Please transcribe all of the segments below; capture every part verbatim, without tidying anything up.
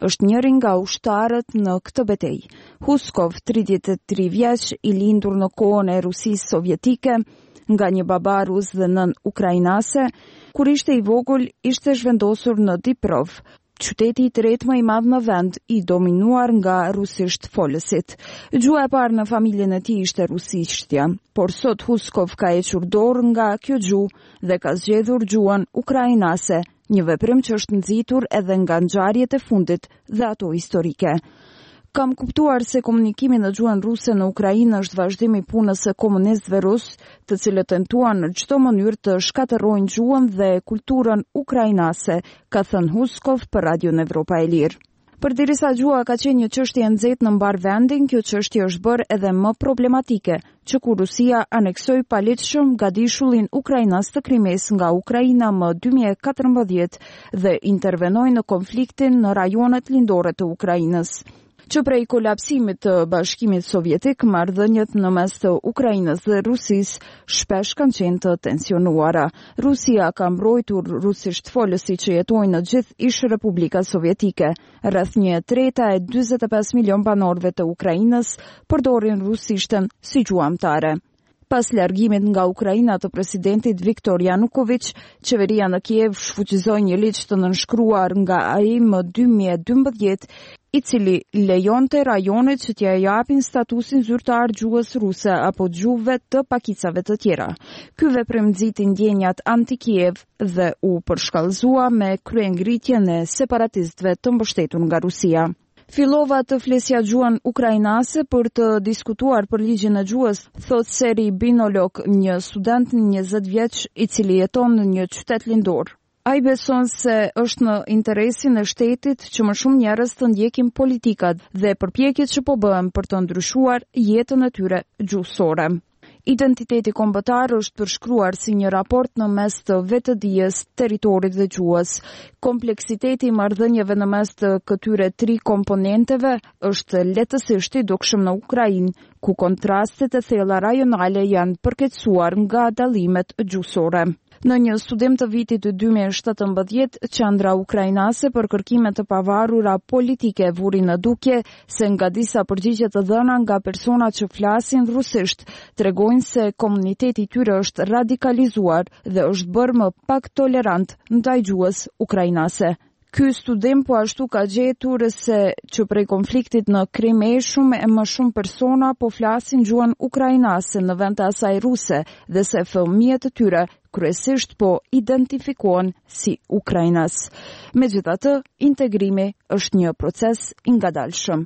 është njëri nga ushtarët në këtë betejë. Huskov, tridhjetë e tri vjeç, i lindur në kohën e Rusisë Sovjetike, nga një baba rus dhe nën ukrainase, kur ishte i vogël, ishte zhvendosur në Diprov, qyteti i tretë më i madh në vend, i dominuar nga rusisht folësit. Gjuha e parë në familjen e tij ishte rusishtja, por sot Huskov ka hequr dorë nga kjo gjuhë dhe ka zgjedhur gjuhën ukrainase, një veprim që është nxitur edhe nga ngjarjet e fundit dhe ato historike. Kam kuptuar se komunikimi në gjuhën ruse në Ukrainë është vazhdim i punës së komunistëve rus, të cilët tentuan në çdo mënyrë të shkatërrojnë gjuhën dhe kulturën ukrainase, ka thënë Huskov për Radion Evropa e Lirë. Përderisa gjuha ka qenë një çështje e nxehtë në mbar vendin, kjo çështje është bërë edhe më problematike, që kur Rusia aneksoi paligjshëm gadishullin ukrainas të Krimes nga Ukraina më dy mijë e katërmbëdhjetë dhe intervenoi në konfliktin në rajonet lindore të Ukrainës. Që prej kolapsimit të Bashkimit Sovjetik, marrëdhëniet në mes të Ukrainës dhe Rusisë shpesh kanë qenë të tensionuara. Rusia ka mbrojtur rusisht folësi që jetojnë në gjithë ish Republika Sovjetike. Rreth një treta e dyzet e pesë milion banorëve të Ukrainës përdorin rusishtën si gjuhë amtare. Pas largimit nga Ukraina të presidentit Viktor Yanukovych, qeveria në Kiev shfuqizoi një ligj të nënshkruar nga ai më dy mijë e dymbëdhjetë, i cili lejonte rajonet që t'ja japin statusin zyrtar gjuhës ruse apo gjuhëve të pakicave të tjera. Ky veprim nxiti ndjenjat anti-Kiev dhe u përshkallëzua me kryengritjen e separatistëve të mbështetur nga Rusia. Fillova të flesja gjuhën ukrainase për të diskutuar për ligjin e gjuhës, thot Seri Binolok, një student njëzet vjeç i cili jeton në një qytet lindor. Ai beson se është në interesin e shtetit që më shumë njerëz të ndjekin politikat dhe përpjekjet që po bëhen për të ndryshuar jetën e tyre gjuhësore. Identiteti kombëtar është përshkruar si një raport në mes të vetëdijes, territorit dhe gjuhës. Kompleksiteti i marrëdhënieve në mes të këtyre tri komponenteve është lehtësisht i dukshëm në Ukrainë, ku kontrastet e thella rajonale janë përkeqësuar nga dallimet gjuhësore. Në një studim të vitit dy mijë e shtatëmbëdhjetë, Qendra Ukrainase për kërkime të pavarura politike vuri në dukje se nga disa përgjigje të dhëna nga persona që flasin rusisht, tregojnë se komuniteti i tyre është radikalizuar dhe është bërë më pak tolerant ndaj gjuhës ukrainase. Ky studim po ashtu ka gjetur se që prej konfliktit në Krime shumë e më shumë persona po flasin gjuhën ukrainase në vend të asaj ruse dhe se fëmijët e tyre kryesisht po identifikohen si ukrainas. Megjithatë, integrimi është një proces i ngadalshëm.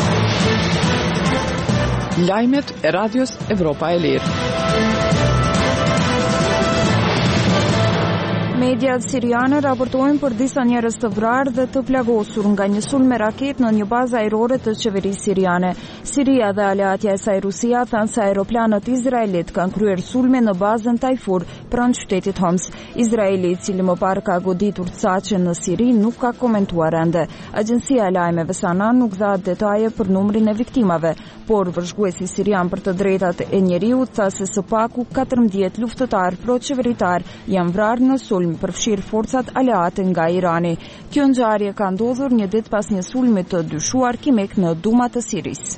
Lajmet e Radios Evropa e Lirë. Mediat siriane raportojnë për disa njerëz të vrarë dhe të plagosur nga një sulm me raket në një bazë ajrore të qeverisë siriane. Siria dhe aleatja e saj Rusia thanë se aeroplanët izraelit kanë kryer sulme në bazën Tajfur pranë qytetit Homs. Izraeli, i cili më parë ka goditur Saqen në Siri, nuk ka komentuar ende. Agjencia e lajmeve Sana nuk dha detaje për numrin e viktimave, por vëzhguesi sirian për të drejtat e njeriut tha se së paku katërmbëdhjetë luftëtar pro-qeveritar janë vrarë në sulm përfshirë forcat aleate nga Irani. Kjo ngjarje ka ndodhur një ditë pas një sulmi të dyshuar kimek në Duma të Sirisë.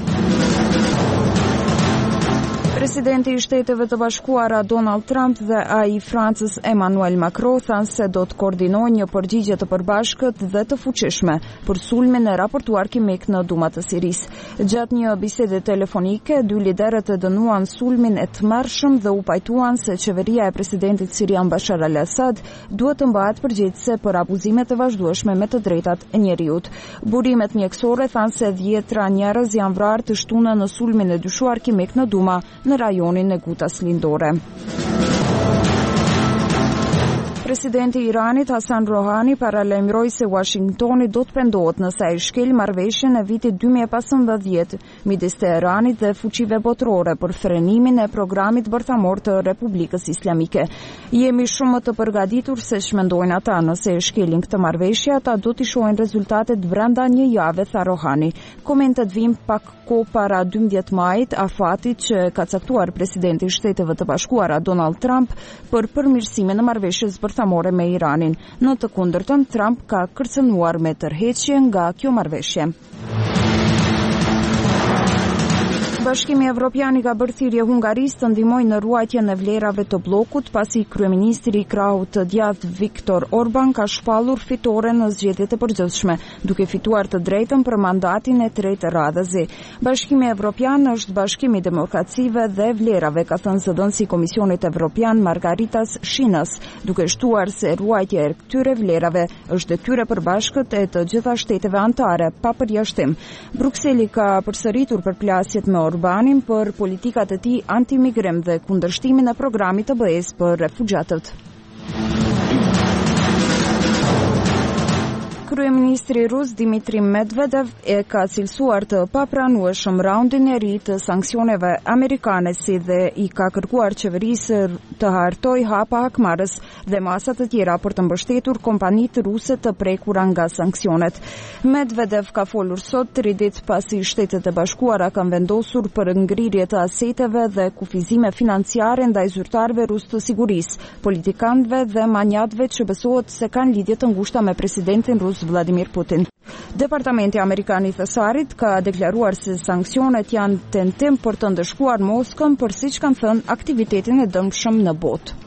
Presidenti i Shteteve të Bashkuara Donald Trump dhe ai i Francës Emmanuel Macron thanë se do të koordinojnë një përgjigje të përbashkët dhe të fuqishme për sulmin e raportuar kimik në Duma të Sirisë. Gjatë një bisede telefonike, dy liderët e dënuan sulmin e tmerrshëm dhe u pajtuan se qeveria e presidentit sirian Bashar al-Assad duhet të mbahet përgjegjëse për abuzimet e vazhdueshme me të drejtat e njeriut. Burimet mjekësore thanë se dhjetra njerëz janë vrarë të shtunë në sulmin e dyshuar kimik në Duma në rajonin e Gutas Lindore. Presidenti i Iranit Hasan Rohani paralajmëroi se Washingtoni do të pendohet nëse ai shkel marrëveshjen e vitit dy mijë e pesëmbëdhjetë midis Teheranit dhe fuqive botërore për frenimin e programit bërthamor të Republikës Islamike. Jemi shumë të përgatitur se ç'mendojnë ata, nëse e shkelin këtë marrëveshje, ata do të shohin rezultatet brenda një jave, tha Rohani. Komentet vijnë pak kohë para dymbëdhjetë majit, afatit që ka caktuar presidenti i Shteteve të Bashkuara Donald Trump për përmirësimin e marrëveshjes bërthamore bashkëpunëtare me Iranin. Në të kundërtën, Trump ka kërcënuar me tërheqje nga kjo marrëveshje. Bashkimi Evropian i ka bërë thirrje Hungarisë të ndihmojë në ruajtjen e vlerave të bllokut, pasi kryeministri i krahut të djathtë Viktor Orban ka shpallur fitore në zgjedhjet e përgjithshme, duke fituar të drejtën për mandatin e tretë radhëzi. Bashkimi Evropian është bashkim i demokracive dhe vlerave, ka thënë zëdhënësi i Komisionit Evropian Margaritas Shinas, duke shtuar se ruajtja e këtyre vlerave është detyre përbashkët e të gjitha shteteve anëtare, pa përjashtim. Brukseli ka përsëritur përplasjet me Orbanin për politikat e tij antimigrim dhe kundërshtimin e programit të B E-s për refugjatët. Kryeministri rus Dmitri Medvedev e ka cilësuar të papranueshëm raundin e ri të sanksioneve amerikane, si dhe i ka kërkuar qeverisë të hartojë hapa hakmarrës dhe masa të tjera për të mbështetur kompanitë ruse të prekura nga sanksionet. Medvedev ka folur sot tri ditë pasi Shtetet e Bashkuara kanë vendosur për ngrirje të aseteve dhe kufizime financiare ndaj zyrtarëve rus të sigurisë, politikanëve dhe manjatëve që besohet se kanë lidhje të ngushta me presidentin rus Vladimir Putin. Departamenti Amerikan i Thesarit ka deklaruar se sanksionet janë tentim për të ndëshkuar Moskën për, siç kanë thënë, aktivitetin e dëmshëm në botë.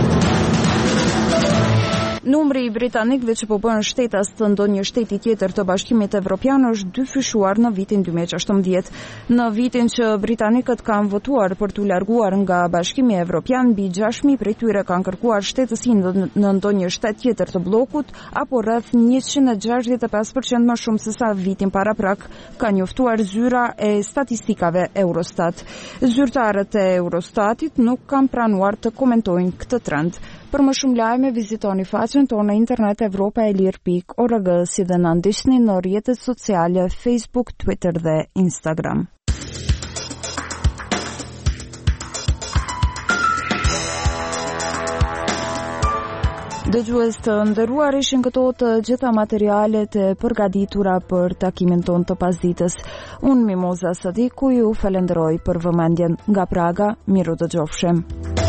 Numri i britanikëve që po bëhen shtetas të ndonjë shteti tjetër të Bashkimit Evropian është dyfishuar në vitin dy mijë e shashtëmbëdhjetë. Në vitin që britanikët kanë votuar për t'u larguar nga Bashkimi Evropian, mbi gjashtë mijë prej tyre kanë kërkuar shtetësinë në ndonjë shtet tjetër të bllokut, apo rreth njëqind e gjashtëdhjetë e pesë përqind më shumë se sa vitin paraprak, ka njoftuar zyra e statistikave Eurostat. Zyrtarët e Eurostatit nuk kanë pranuar të komentojnë këtë trend. Për më shumë lajme, vizitoni faqen tonë në internet evropa e lirë pikë org, si dhe në ndiqni në rrjetet sociale Facebook, Twitter dhe Instagram. Dëgjues të nderuar, ishin këto të gjitha materialet e përgatitura për takimin ton të pasdites. Unë Mimoza Sadiku ju falenderoj për vëmendjen. Nga Praga, miru dëgjofshim.